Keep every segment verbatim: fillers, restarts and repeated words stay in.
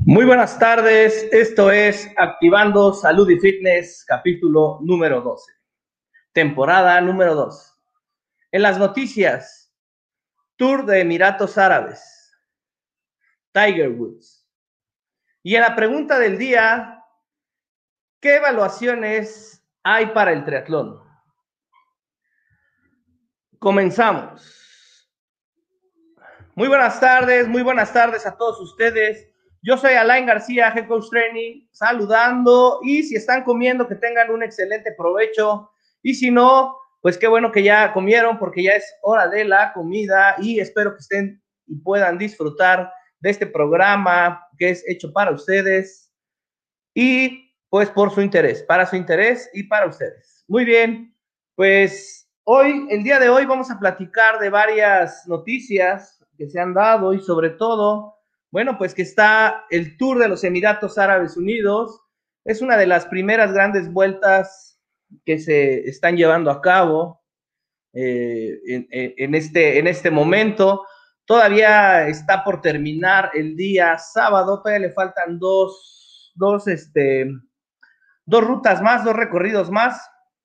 Muy buenas tardes, esto es Activando Salud y Fitness, capítulo número doce, temporada número dos. En las noticias, Tour de Emiratos Árabes, Tiger Woods. Y en la pregunta del día, ¿qué evaluaciones hay para el triatlón? Comenzamos. Muy buenas tardes, muy buenas tardes a todos ustedes. Yo soy Alain García, Head Coach Training, saludando, y si están comiendo, que tengan un excelente provecho, y si no, pues qué bueno que ya comieron, porque ya es hora de la comida, y espero que estén y puedan disfrutar de este programa que es hecho para ustedes, y pues por su interés, para su interés y para ustedes. Muy bien, pues hoy, el día de hoy vamos a platicar de varias noticias que se han dado, y sobre todo, bueno, pues que está el Tour de los Emiratos Árabes Unidos. Es una de las primeras grandes vueltas que se están llevando a cabo eh, en, en, este, en este momento. Todavía está por terminar el día sábado, todavía le faltan dos, dos, este, dos rutas más, dos recorridos más.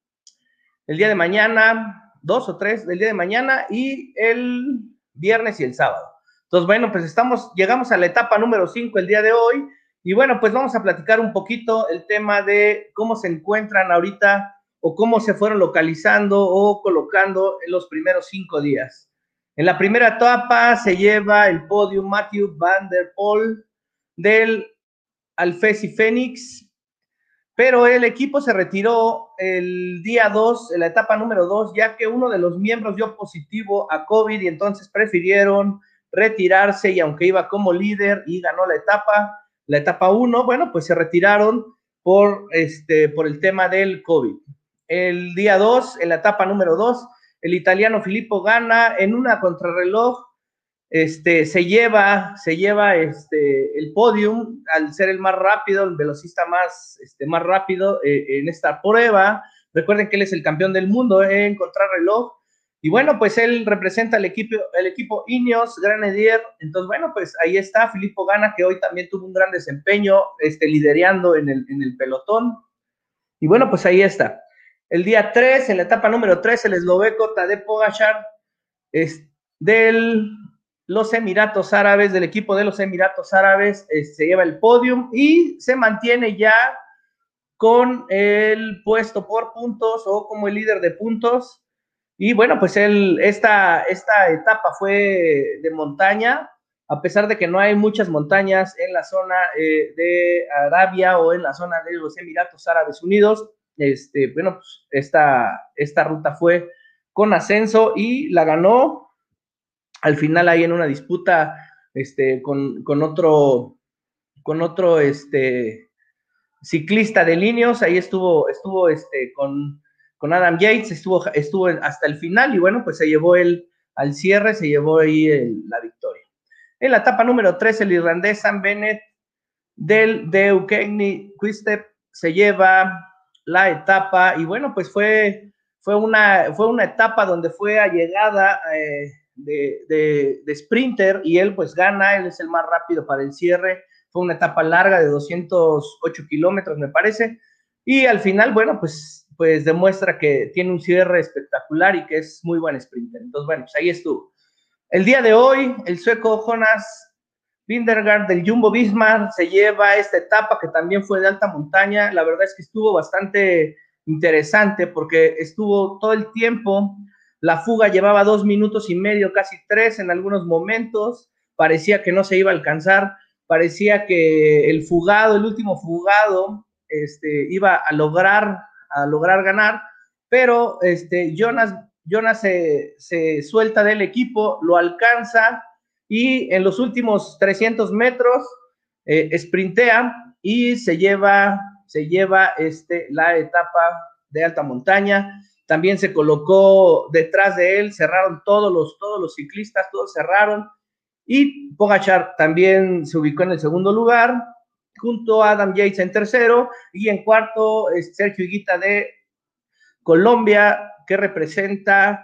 El día de mañana, dos o tres del día de mañana, y el viernes y el sábado. Entonces, bueno, pues estamos, llegamos a la etapa número cinco el día de hoy, y bueno, pues vamos a platicar un poquito el tema de cómo se encuentran ahorita, o cómo se fueron localizando o colocando en los primeros cinco días. En la primera etapa se lleva el podio Matthew Van Der Poel del Alfesi Phoenix, pero el equipo se retiró el día dos, en la etapa número dos, ya que uno de los miembros dio positivo a COVID, y entonces prefirieron retirarse, y aunque iba como líder y ganó la etapa, la etapa uno, bueno, pues se retiraron por, este, por el tema del COVID. El día dos, en la etapa número dos, el italiano Filippo Ganna en una contrarreloj este, se lleva, se lleva este, el podium al ser el más rápido, el velocista más, este, más rápido eh, en esta prueba. Recuerden que él es el campeón del mundo eh, en contrarreloj. Y bueno, pues él representa el equipo, el equipo Ineos Grenadier. Entonces, bueno, pues ahí está Filippo Ganna, que hoy también tuvo un gran desempeño, este, liderando en el, en el pelotón. Y bueno, pues ahí está. El día tres, en la etapa número tres, el esloveco Tadej Pogačar es del los Emiratos Árabes, del equipo de los Emiratos Árabes, eh, se lleva el podium y se mantiene ya con el puesto por puntos, o como el líder de puntos. Y bueno, pues él, esta, esta etapa fue de montaña, a pesar de que no hay muchas montañas en la zona eh, de Arabia o en la zona de los Emiratos Árabes Unidos. Este, bueno, pues esta, esta ruta fue con ascenso y la ganó al final ahí en una disputa este, con, con otro, con otro este, ciclista de Ineos. Ahí estuvo, estuvo este, con, con Adam Yates, estuvo, estuvo hasta el final, y bueno, pues se llevó él al cierre, se llevó ahí el, la victoria. En la etapa número tres, el irlandés Sam Bennett del de Eukeni Quickstep se lleva la etapa, y bueno, pues fue, fue, una, fue una etapa donde fue allegada eh, de, de, de sprinter, y él pues gana, él es el más rápido para el cierre. Fue una etapa larga de doscientos ocho kilómetros, me parece, y al final, bueno, pues, pues demuestra que tiene un cierre espectacular y que es muy buen sprinter. Entonces, bueno, pues ahí estuvo. El día de hoy, el sueco Jonas Vingegaard del Jumbo Visma se lleva esta etapa, que también fue de alta montaña. La verdad es que estuvo bastante interesante, porque estuvo todo el tiempo, la fuga llevaba dos minutos y medio, casi tres en algunos momentos, parecía que no se iba a alcanzar, parecía que el fugado, el último fugado, este, iba a lograr, a lograr ganar, pero este, Jonas, Jonas se, se suelta del equipo, lo alcanza, y en los últimos trescientos metros eh, sprintea y se lleva, se lleva este, la etapa de alta montaña. También se colocó detrás de él, cerraron todos los, todos los ciclistas, todos cerraron, y Pogačar también se ubicó en el segundo lugar, junto a Adam Yates en tercero, y en cuarto Sergio Higuita de Colombia, que representa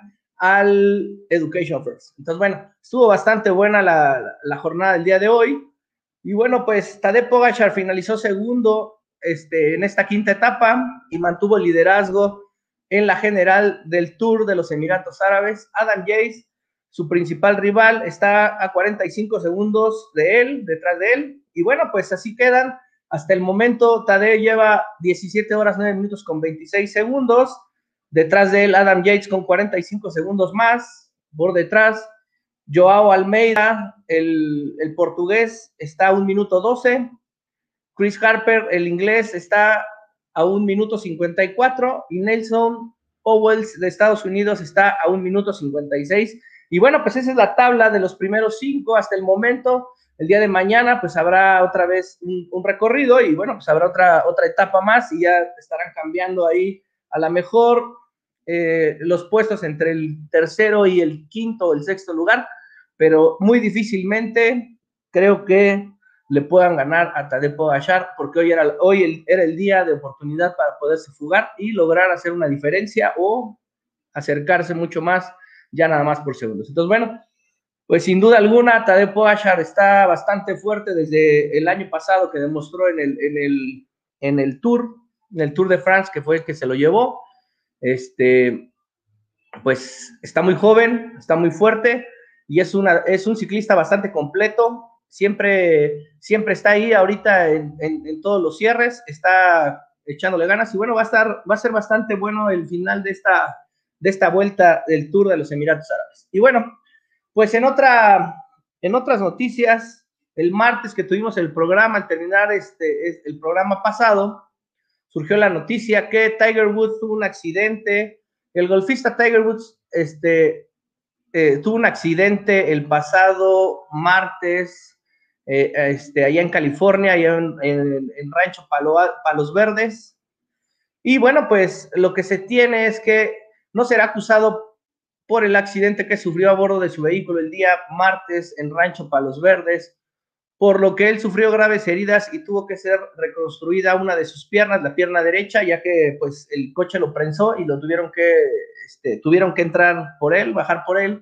al Education First. Entonces, bueno, estuvo bastante buena la, la jornada del día de hoy, Y bueno, pues Tadej Pogačar finalizó segundo este, en esta quinta etapa y mantuvo el liderazgo en la general del Tour de los Emiratos Árabes. Adam Yates, su principal rival, está a cuarenta y cinco segundos de él, detrás de él. Y bueno, pues así quedan. Hasta el momento, Tadej lleva diecisiete horas, nueve minutos con veintiséis segundos. Detrás de él, Adam Yates con cuarenta y cinco segundos más. Por detrás, Joao Almeida, el, el portugués, está a un minuto doce. Chris Harper, el inglés, está a un minuto cincuenta y cuatro. Y Nelson Powells de Estados Unidos está a un minuto cincuenta y seis. Y bueno, pues esa es la tabla de los primeros cinco hasta el momento. El día de mañana, pues habrá otra vez un, un recorrido y bueno, pues habrá otra, otra etapa más y ya estarán cambiando ahí a lo mejor eh, los puestos entre el tercero y el quinto o el sexto lugar, pero muy difícilmente creo que le puedan ganar a Tadej Pogačar, porque hoy, era, hoy el, era el día de oportunidad para poderse fugar y lograr hacer una diferencia o acercarse mucho más, ya nada más por segundos. Entonces, bueno, pues sin duda alguna, Tadej Pogačar está bastante fuerte desde el año pasado que demostró en el, en el, en el Tour, en el Tour de France, que fue el que se lo llevó. Este, pues está muy joven, está muy fuerte y es, una, es un ciclista bastante completo. Siempre, siempre está ahí ahorita en, en, en todos los cierres, está echándole ganas y bueno, va a, estar, va a ser bastante bueno el final de esta, de esta vuelta del Tour de los Emiratos Árabes. Y bueno, pues en, otra, en otras noticias, el martes que tuvimos el programa, al terminar este, el programa pasado, surgió la noticia que Tiger Woods tuvo un accidente. El golfista Tiger Woods este, eh, tuvo un accidente el pasado martes, eh, este, allá en California, allá en, en, en Rancho Palo, Palos Verdes. Y bueno, pues lo que se tiene es que no será acusado por el accidente que sufrió a bordo de su vehículo el día martes en Rancho Palos Verdes, por lo que él sufrió graves heridas y tuvo que ser reconstruida una de sus piernas, la pierna derecha, ya que pues el coche lo prensó y lo tuvieron que, este, tuvieron que entrar por él, bajar por él,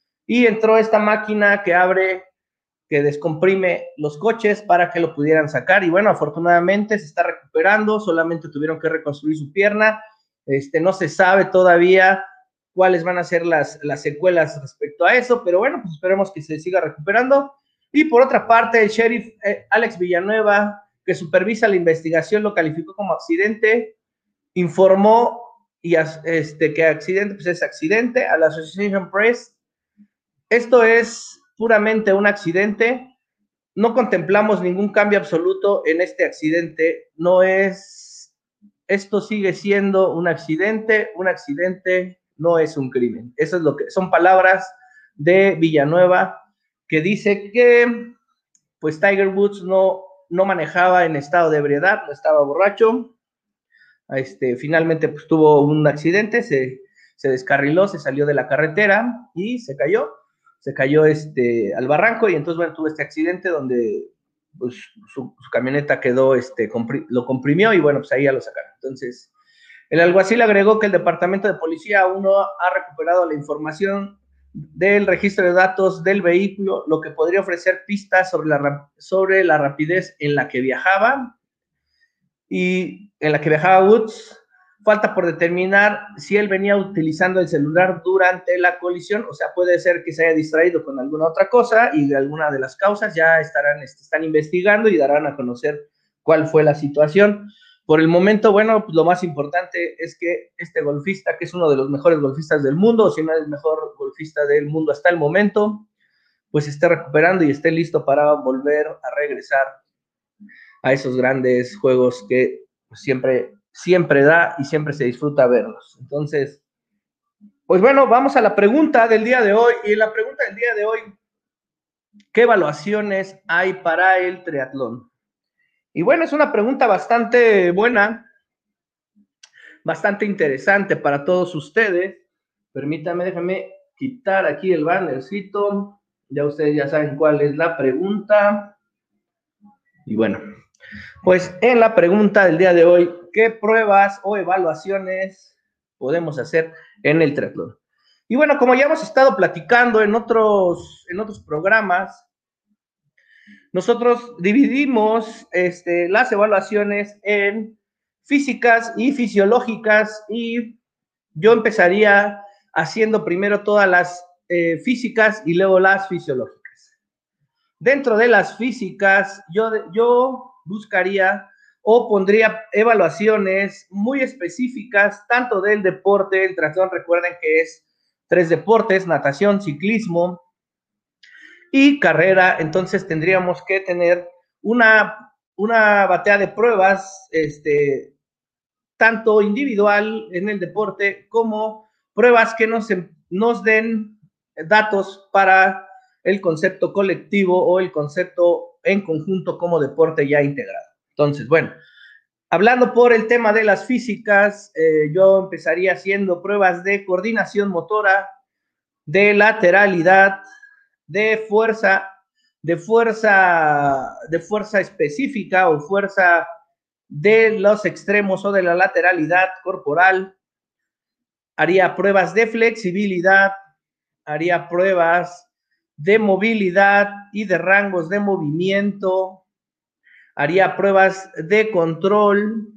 y entró esta máquina que abre, que descomprime los coches para que lo pudieran sacar, y bueno, afortunadamente se está recuperando, solamente tuvieron que reconstruir su pierna, este, no se sabe todavía cuáles van a ser las, las secuelas respecto a eso, pero bueno, pues esperemos que se siga recuperando. Y por otra parte, el sheriff eh, Alex Villanueva, que supervisa la investigación, lo calificó como accidente, informó y este, que accidente pues es accidente a la Associated Press. Esto es puramente un accidente, no contemplamos ningún cambio absoluto en este accidente, no es, esto sigue siendo un accidente, un accidente no es un crimen. Eso es lo que son palabras de Villanueva, que dice que pues Tiger Woods no, no manejaba en estado de ebriedad, no estaba borracho. Este, finalmente pues, tuvo un accidente, se, se descarriló, se salió de la carretera y se cayó. Se cayó este, al barranco y entonces bueno, tuvo este accidente donde pues, su, su camioneta quedó, este, compri lo comprimió y bueno, pues ahí ya lo sacaron. Entonces, el alguacil agregó que el departamento de policía aún no ha recuperado la información del registro de datos del vehículo, lo que podría ofrecer pistas sobre la, sobre la rapidez en la que viajaba y en la que viajaba Woods. Falta por determinar si él venía utilizando el celular durante la colisión, o sea, puede ser que se haya distraído con alguna otra cosa y de alguna de las causas ya estarán, están investigando y darán a conocer cuál fue la situación. Por el momento, bueno, pues lo más importante es que este golfista, que es uno de los mejores golfistas del mundo, o si no es el mejor golfista del mundo hasta el momento, pues esté recuperando y esté listo para volver a regresar a esos grandes juegos que pues, siempre, siempre da y siempre se disfruta verlos. Entonces, pues bueno, vamos a la pregunta del día de hoy. Y la pregunta del día de hoy, ¿qué evaluaciones hay para el triatlón? Y bueno, es una pregunta bastante buena, bastante interesante para todos ustedes. Permítanme, déjenme quitar aquí el bannercito. Ya ustedes ya saben cuál es la pregunta. Y bueno, pues en la pregunta del día de hoy, ¿qué pruebas o evaluaciones podemos hacer en el triatlón? Y bueno, como ya hemos estado platicando en otros, en otros programas, nosotros dividimos este, las evaluaciones en físicas y fisiológicas, y yo empezaría haciendo primero todas las eh, físicas y luego las fisiológicas. Dentro de las físicas, yo, yo buscaría o pondría evaluaciones muy específicas, tanto del deporte, el triatlón, recuerden que es tres deportes: natación, ciclismo y carrera. Entonces tendríamos que tener una, una batea de pruebas, este, tanto individual en el deporte como pruebas que nos, nos den datos para el concepto colectivo o el concepto en conjunto como deporte ya integrado. Entonces, bueno, hablando por el tema de las físicas, eh, yo empezaría haciendo pruebas de coordinación motora, de lateralidad, de fuerza, de fuerza, de fuerza específica o fuerza de los extremos o de la lateralidad corporal. Haría pruebas de flexibilidad, haría pruebas de movilidad y de rangos de movimiento, haría pruebas de control,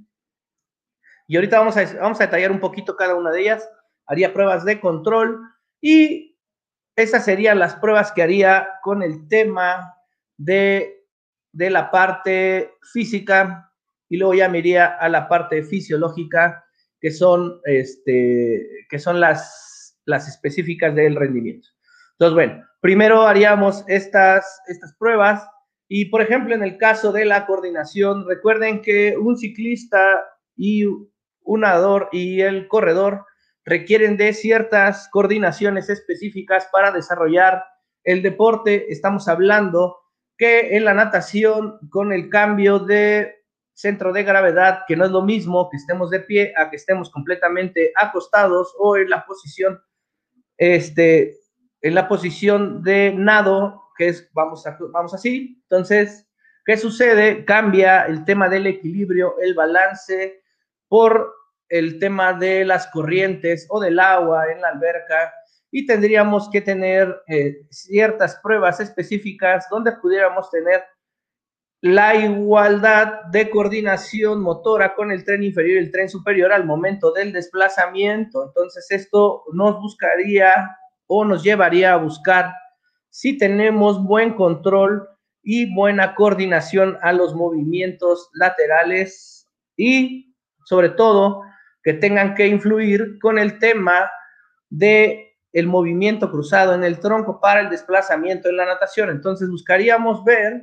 y ahorita vamos a, vamos a detallar un poquito cada una de ellas. Haría pruebas de control, y esas serían las pruebas que haría con el tema de, de la parte física, y luego ya me iría a la parte fisiológica, que son, este, que son las, las específicas del rendimiento. Entonces, bueno, primero haríamos estas, estas pruebas, y por ejemplo, en el caso de la coordinación, recuerden que un ciclista y un nadador y el corredor requieren de ciertas coordinaciones específicas para desarrollar el deporte. Estamos hablando que en la natación, con el cambio de centro de gravedad, que no es lo mismo que estemos de pie a que estemos completamente acostados o en la posición, este, en la posición de nado, que es, vamos, a, vamos así. Entonces, ¿qué sucede? Cambia el tema del equilibrio, el balance, por el tema de las corrientes o del agua en la alberca, y tendríamos que tener eh, ciertas pruebas específicas donde pudiéramos tener la igualdad de coordinación motora con el tren inferior y el tren superior al momento del desplazamiento. Entonces, esto nos buscaría o nos llevaría a buscar si tenemos buen control y buena coordinación a los movimientos laterales, y sobre todo que tengan que influir con el tema de el movimiento cruzado en el tronco para el desplazamiento en la natación. Entonces buscaríamos ver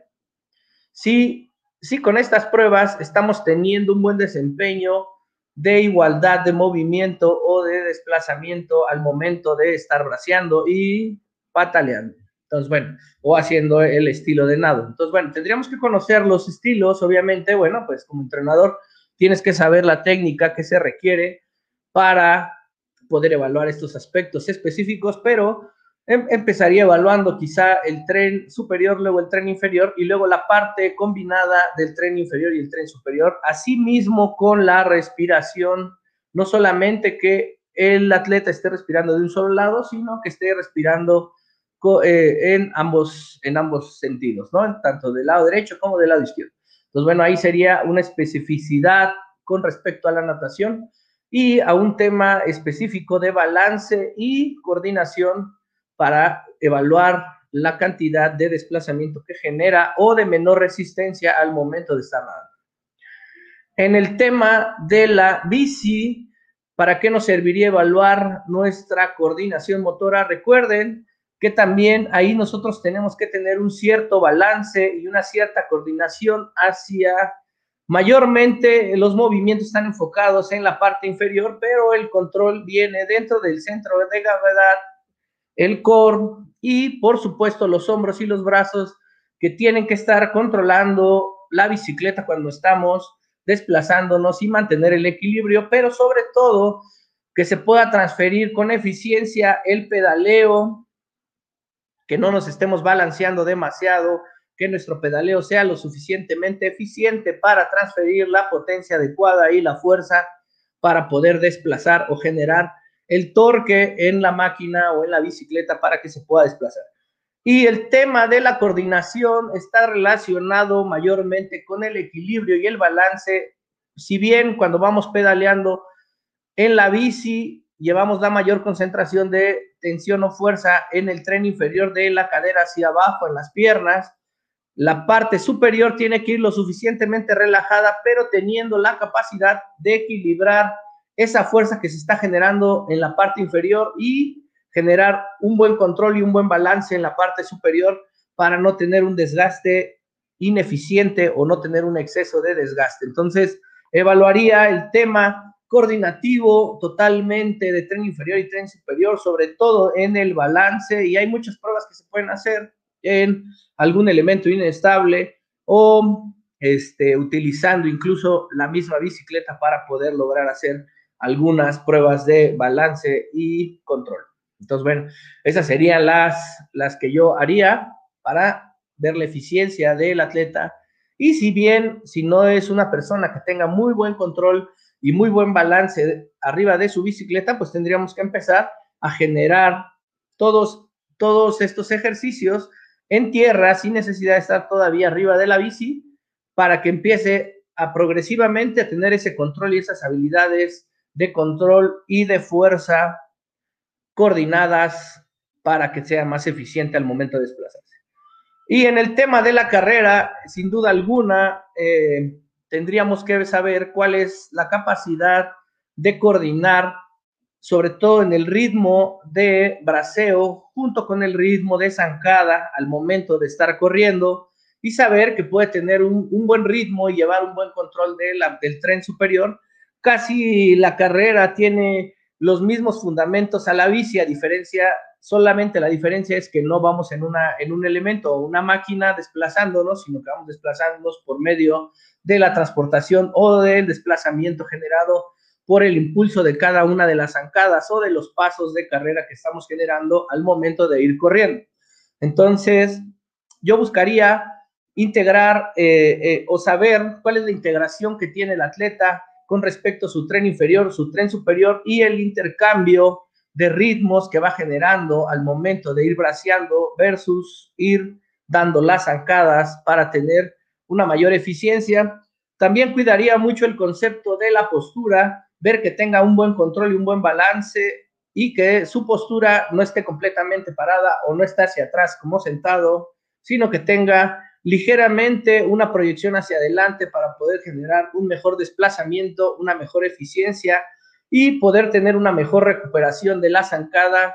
si, si con estas pruebas estamos teniendo un buen desempeño de igualdad de movimiento o de desplazamiento al momento de estar braceando y pataleando. Entonces, bueno, o haciendo el estilo de nado. Entonces, bueno, tendríamos que conocer los estilos, obviamente. Bueno, pues como entrenador tienes que saber la técnica que se requiere para poder evaluar estos aspectos específicos, pero em empezaría evaluando quizá el tren superior, luego el tren inferior y luego la parte combinada del tren inferior y el tren superior, asimismo con la respiración, no solamente que el atleta esté respirando de un solo lado, sino que esté respirando eh, en, ambos, en ambos sentidos, ¿no? Tanto del lado derecho como del lado izquierdo. Entonces, bueno, ahí sería una especificidad con respecto a la natación y a un tema específico de balance y coordinación para evaluar la cantidad de desplazamiento que genera o de menor resistencia al momento de estar nadando. En el tema de la bici, ¿para qué nos serviría evaluar nuestra coordinación motora? Recuerden que también ahí nosotros tenemos que tener un cierto balance y una cierta coordinación hacia, mayormente los movimientos están enfocados en la parte inferior, pero el control viene dentro del centro de gravedad, el core y por supuesto los hombros y los brazos, que tienen que estar controlando la bicicleta cuando estamos desplazándonos y mantener el equilibrio, pero sobre todo que se pueda transferir con eficiencia el pedaleo, que no nos estemos balanceando demasiado, que nuestro pedaleo sea lo suficientemente eficiente para transferir la potencia adecuada y la fuerza para poder desplazar o generar el torque en la máquina o en la bicicleta para que se pueda desplazar. Y el tema de la coordinación está relacionado mayormente con el equilibrio y el balance. Si bien cuando vamos pedaleando en la bici llevamos la mayor concentración de tensión o fuerza en el tren inferior de la cadera hacia abajo, en las piernas, la parte superior tiene que ir lo suficientemente relajada, pero teniendo la capacidad de equilibrar esa fuerza que se está generando en la parte inferior y generar un buen control y un buen balance en la parte superior para no tener un desgaste ineficiente o no tener un exceso de desgaste. Entonces, evaluaría el tema coordinativo totalmente de tren inferior y tren superior, sobre todo en el balance, y hay muchas pruebas que se pueden hacer en algún elemento inestable o este, utilizando incluso la misma bicicleta para poder lograr hacer algunas pruebas de balance y control. Entonces, bueno, esas serían las, las que yo haría para ver la eficiencia del atleta. Y si bien, si no es una persona que tenga muy buen control y muy buen balance arriba de su bicicleta, pues tendríamos que empezar a generar todos, todos estos ejercicios en tierra sin necesidad de estar todavía arriba de la bici para que empiece a progresivamente a tener ese control y esas habilidades de control y de fuerza coordinadas para que sea más eficiente al momento de desplazarse. Y en el tema de la carrera, sin duda alguna, eh, tendríamos que saber cuál es la capacidad de coordinar, sobre todo en el ritmo de braceo, junto con el ritmo de zancada al momento de estar corriendo, y saber que puede tener un, un buen ritmo y llevar un buen control de la, del tren superior. Casi la carrera tiene los mismos fundamentos a la bici, a diferencia, solamente la diferencia es que no vamos en, una, en un elemento o una máquina desplazándonos, sino que vamos desplazándonos por medio de la transportación o del desplazamiento generado por el impulso de cada una de las zancadas o de los pasos de carrera que estamos generando al momento de ir corriendo. Entonces, yo buscaría integrar eh, eh, o saber cuál es la integración que tiene el atleta con respecto a su tren inferior, su tren superior y el intercambio de ritmos que va generando al momento de ir braceando versus ir dando las zancadas para tener una mayor eficiencia. También cuidaría mucho el concepto de la postura, ver que tenga un buen control y un buen balance y que su postura no esté completamente parada o no esté hacia atrás como sentado, sino que tenga ligeramente una proyección hacia adelante para poder generar un mejor desplazamiento, una mejor eficiencia y poder tener una mejor recuperación de la zancada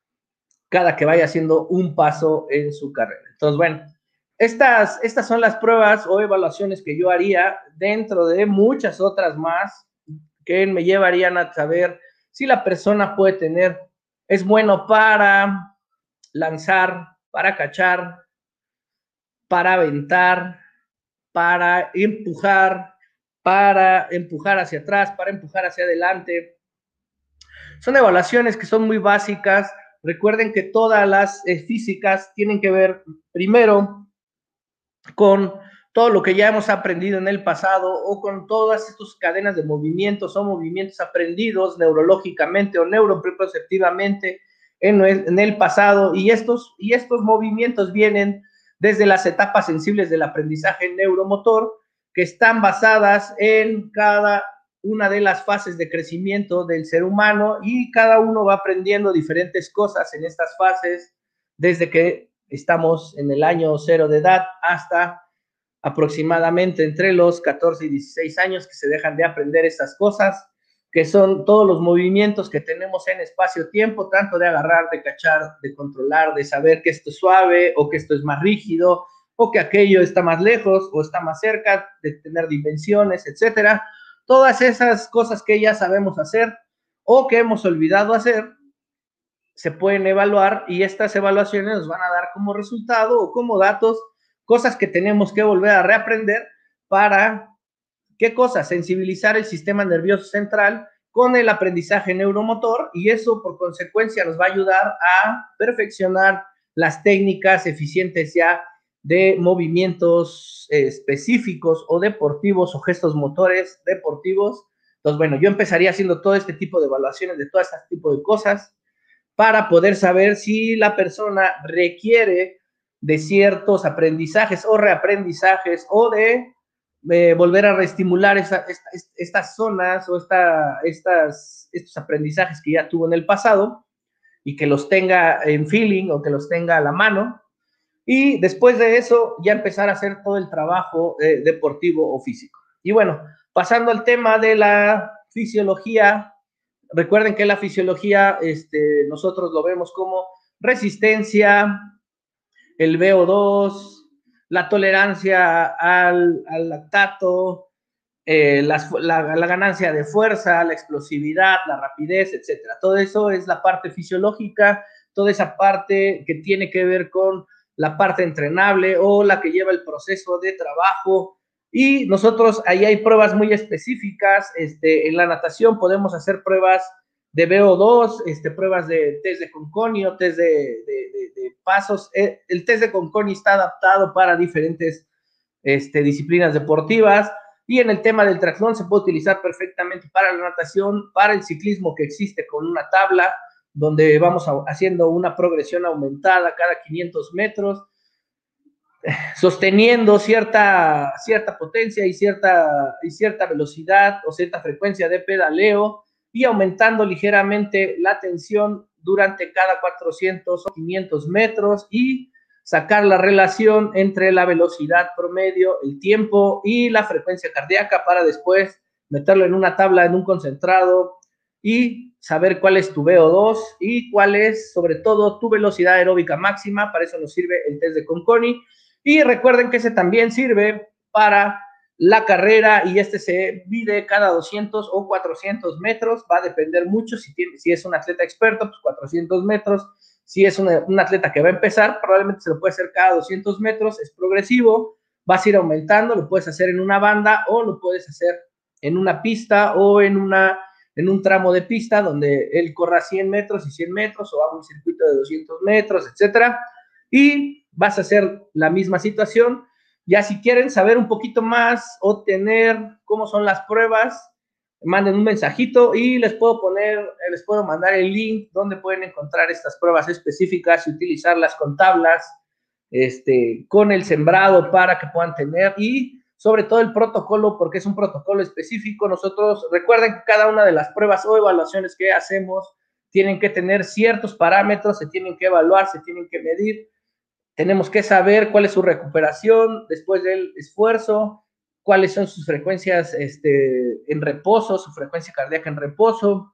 cada que vaya haciendo un paso en su carrera. Entonces, bueno, estas, estas son las pruebas o evaluaciones que yo haría dentro de muchas otras más que me llevarían a saber si la persona puede tener, es bueno para lanzar, para cachar, para aventar, para empujar, para empujar hacia atrás, para empujar hacia adelante. Son evaluaciones que son muy básicas. Recuerden que todas las eh, físicas tienen que ver primero con todo lo que ya hemos aprendido en el pasado o con todas estas cadenas de movimientos o movimientos aprendidos neurológicamente o neuroperceptivamente en, en el pasado, y estos, y estos movimientos vienen desde las etapas sensibles del aprendizaje neuromotor, que están basadas en cada una de las fases de crecimiento del ser humano, y cada uno va aprendiendo diferentes cosas en estas fases desde que estamos en el año cero de edad hasta aproximadamente entre los catorce y dieciséis años, que se dejan de aprender estas cosas, que son todos los movimientos que tenemos en espacio-tiempo, tanto de agarrar, de cachar, de controlar, de saber que esto es suave o que esto es más rígido o que aquello está más lejos o está más cerca, de tener dimensiones, etcétera. Todas esas cosas que ya sabemos hacer o que hemos olvidado hacer se pueden evaluar, y estas evaluaciones nos van a dar como resultado o como datos cosas que tenemos que volver a reaprender para, ¿qué cosa? Sensibilizar el sistema nervioso central con el aprendizaje neuromotor, y eso por consecuencia nos va a ayudar a perfeccionar las técnicas eficientes ya de movimientos eh, específicos o deportivos o gestos motores deportivos. Entonces, bueno, yo empezaría haciendo todo este tipo de evaluaciones de todo este tipo de cosas para poder saber si la persona requiere de ciertos aprendizajes o reaprendizajes o de eh, volver a reestimular esa, esta, estas zonas o esta, estas, estos aprendizajes que ya tuvo en el pasado y que los tenga en feeling o que los tenga a la mano. Y después de eso, ya empezar a hacer todo el trabajo eh, deportivo o físico. Y bueno, pasando al tema de la fisiología, recuerden que la fisiología este, nosotros lo vemos como resistencia, el V O dos, la tolerancia al, al lactato, eh, las, la, la ganancia de fuerza, la explosividad, la rapidez, etcétera. Todo eso es la parte fisiológica, toda esa parte que tiene que ver con la parte entrenable o la que lleva el proceso de trabajo. Y nosotros, ahí hay pruebas muy específicas. Este, en la natación podemos hacer pruebas de V O dos, este, pruebas de test de Conconio, test de, de, de, de pasos. El test de Conconio está adaptado para diferentes este, disciplinas deportivas. Y en el tema del triatlón se puede utilizar perfectamente para la natación, para el ciclismo que existe con una tabla, donde vamos a, haciendo una progresión aumentada cada quinientos metros, sosteniendo cierta, cierta potencia y cierta, y cierta velocidad o cierta frecuencia de pedaleo y aumentando ligeramente la tensión durante cada cuatrocientos o quinientos metros y sacar la relación entre la velocidad promedio, el tiempo y la frecuencia cardíaca para después meterlo en una tabla, en un concentrado y saber cuál es tu V O dos y cuál es, sobre todo, tu velocidad aeróbica máxima. Para eso nos sirve el test de Conconi. Y recuerden que ese también sirve para la carrera y este se mide cada doscientos o cuatrocientos metros. Va a depender mucho si, tiene, si es un atleta experto, pues cuatrocientos metros. Si es una, un atleta que va a empezar, probablemente se lo puede hacer cada doscientos metros, es progresivo, vas a ir aumentando, lo puedes hacer en una banda o lo puedes hacer en una pista o en, una, en un tramo de pista donde él corra cien metros y cien metros o haga un circuito de doscientos metros, etcétera. Y vas a hacer la misma situación. Ya si quieren saber un poquito más o tener cómo son las pruebas, manden un mensajito y les puedo poner, les puedo mandar el link donde pueden encontrar estas pruebas específicas y utilizarlas con tablas, este, con el sembrado para que puedan tener y sobre todo el protocolo, porque es un protocolo específico. Nosotros, recuerden que cada una de las pruebas o evaluaciones que hacemos tienen que tener ciertos parámetros, se tienen que evaluar, se tienen que medir. Tenemos que saber cuál es su recuperación después del esfuerzo, cuáles son sus frecuencias este, en reposo, su frecuencia cardíaca en reposo,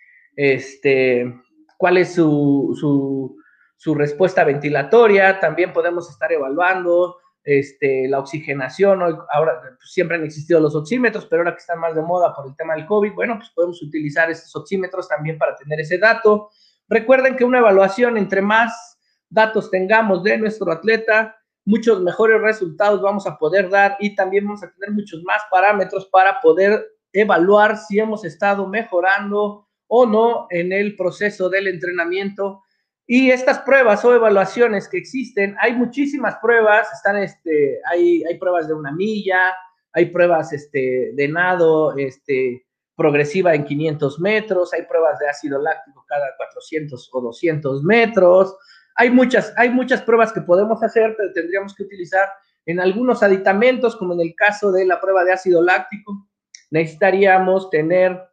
este, cuál es su, su, su respuesta ventilatoria. También podemos estar evaluando este, la oxigenación. Ahora pues, siempre han existido los oxímetros, pero ahora que están más de moda por el tema del COVID, bueno, pues podemos utilizar estos oxímetros también para tener ese dato. Recuerden que una evaluación, entre más datos tengamos de nuestro atleta, muchos mejores resultados vamos a poder dar y también vamos a tener muchos más parámetros para poder evaluar si hemos estado mejorando o no en el proceso del entrenamiento. Y estas pruebas o evaluaciones que existen, hay muchísimas pruebas, están este, hay, hay pruebas de una milla, hay pruebas este, de nado este, progresiva en quinientos metros, hay pruebas de ácido láctico cada cuatrocientos o doscientos metros. Hay muchas, hay muchas pruebas que podemos hacer, pero tendríamos que utilizar en algunos aditamentos, como en el caso de la prueba de ácido láctico. Necesitaríamos tener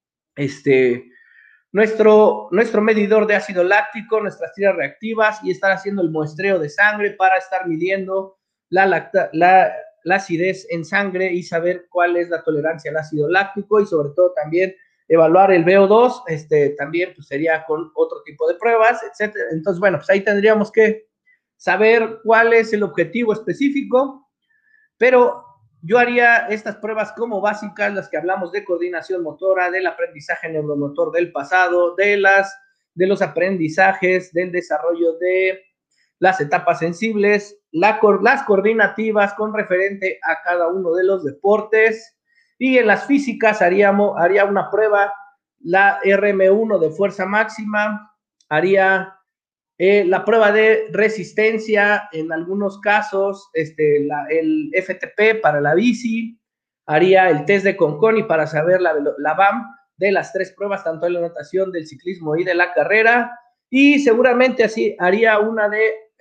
este, nuestro, nuestro medidor de ácido láctico, nuestras tiras reactivas y estar haciendo el muestreo de sangre para estar midiendo la, lacta, la, la acidez en sangre y saber cuál es la tolerancia al ácido láctico y sobre todo también evaluar el V O dos, este, también pues, sería con otro tipo de pruebas, etcétera. Entonces, bueno, pues ahí tendríamos que saber cuál es el objetivo específico, pero yo haría estas pruebas como básicas, las que hablamos de coordinación motora, del aprendizaje neuromotor del pasado, de, las, de los aprendizajes, del desarrollo de las etapas sensibles, la, las coordinativas con referente a cada uno de los deportes. Y en las físicas haríamos, haría una prueba, la R M uno de fuerza máxima, haría eh, la prueba de resistencia, en algunos casos, este, la, el F T P para la bici, haría el test de Conconi para saber la, la V A M de las tres pruebas, tanto de la natación, del ciclismo y de la carrera, y seguramente así haría una de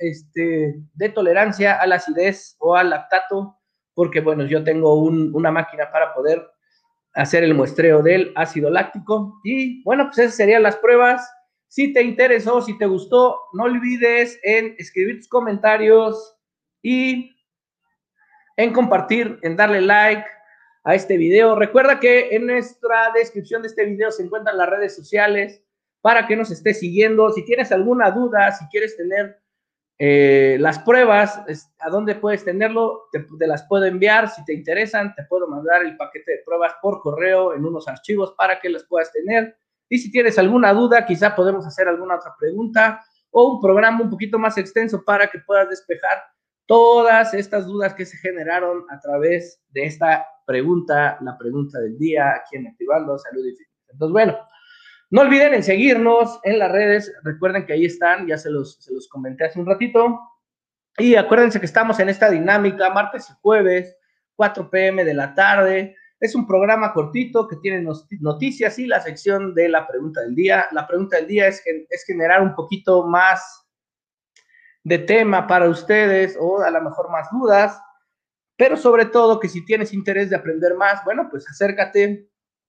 este, de tolerancia a la acidez o al lactato, porque bueno, yo tengo un, una máquina para poder hacer el muestreo del ácido láctico. Y bueno, pues esas serían las pruebas. Si te interesó, si te gustó, no olvides en escribir tus comentarios y en compartir, en darle like a este video. Recuerda que en nuestra descripción de este video se encuentran las redes sociales para que nos estés siguiendo. Si tienes alguna duda, si quieres tener eh, las pruebas, a dónde puedes tenerlo, te, te las puedo enviar. Si te interesan, te puedo mandar el paquete de pruebas por correo en unos archivos para que las puedas tener. Y si tienes alguna duda, quizá podemos hacer alguna otra pregunta o un programa un poquito más extenso para que puedas despejar todas estas dudas que se generaron a través de esta pregunta, la pregunta del día aquí en Activando Salud y Fitness. Entonces, bueno, no olviden en seguirnos en las redes. Recuerden que ahí están, ya se los, se los comenté hace un ratito. Y acuérdense que estamos en esta dinámica martes y jueves, cuatro p m de la tarde. Es un programa cortito que tiene noticias y la sección de la pregunta del día. La pregunta del día es, es generar un poquito más de tema para ustedes o a lo mejor más dudas, pero sobre todo que si tienes interés de aprender más, bueno, pues acércate.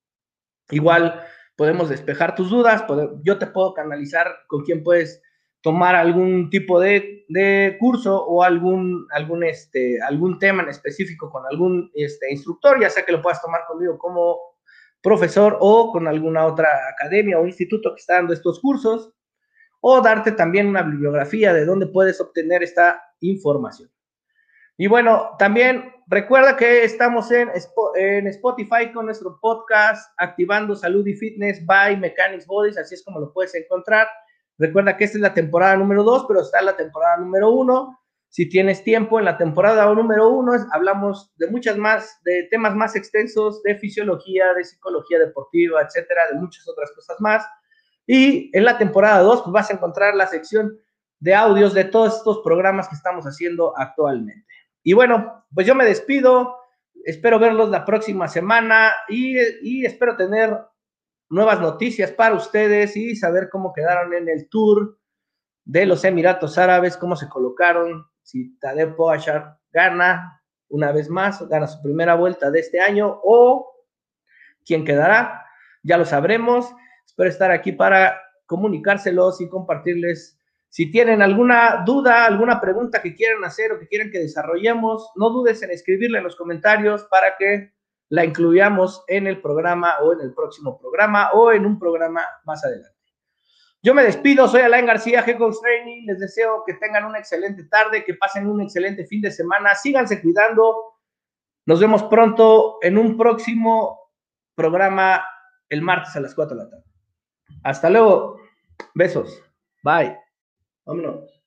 Igual podemos despejar tus dudas, yo te puedo canalizar con quién puedes tomar algún tipo de, de curso o algún, algún, este, algún tema en específico con algún este, instructor, ya sea que lo puedas tomar conmigo como profesor o con alguna otra academia o instituto que está dando estos cursos, o darte también una bibliografía de dónde puedes obtener esta información. Y bueno, también recuerda que estamos en, en Spotify con nuestro podcast Activando Salud y Fitness by Mechanics Bodies, así es como lo puedes encontrar. Recuerda que esta es la temporada número dos, pero está la temporada número uno. Si tienes tiempo, en la temporada número uno hablamos de muchas más, de temas más extensos, de fisiología, de psicología deportiva, etcétera, de muchas otras cosas más. Y en la temporada dos, pues vas a encontrar la sección de audios de todos estos programas que estamos haciendo actualmente. Y bueno, pues yo me despido, espero verlos la próxima semana y, y espero tener nuevas noticias para ustedes y saber cómo quedaron en el tour de los Emiratos Árabes, cómo se colocaron, si Tadej Pogačar gana una vez más, gana su primera vuelta de este año o quién quedará, ya lo sabremos. Espero estar aquí para comunicárselos y compartirles. Si tienen alguna duda, alguna pregunta que quieran hacer o que quieran que desarrollemos, no dudes en escribirla en los comentarios para que la incluyamos en el programa o en el próximo programa o en un programa más adelante. Yo me despido, soy Alain García, Head Coach Training. Les deseo que tengan una excelente tarde, que pasen un excelente fin de semana. Síganse cuidando. Nos vemos pronto en un próximo programa el martes a las cuatro de la tarde. Hasta luego. Besos. Bye. Vámonos.